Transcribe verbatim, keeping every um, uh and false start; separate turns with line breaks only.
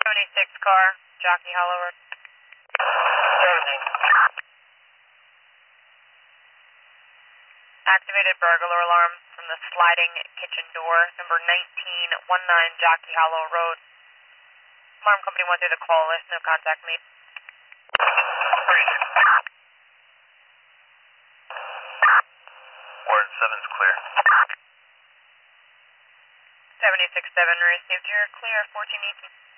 seventy-six car, Jockey Hollow Road.
seventy.
Activated burglar alarm from the sliding kitchen door, number nineteen nineteen Jockey Hollow Road. Alarm company went through the call list, no contact me.
Ward seven's clear.
seventy-six seven received your clear, fourteen eighteen.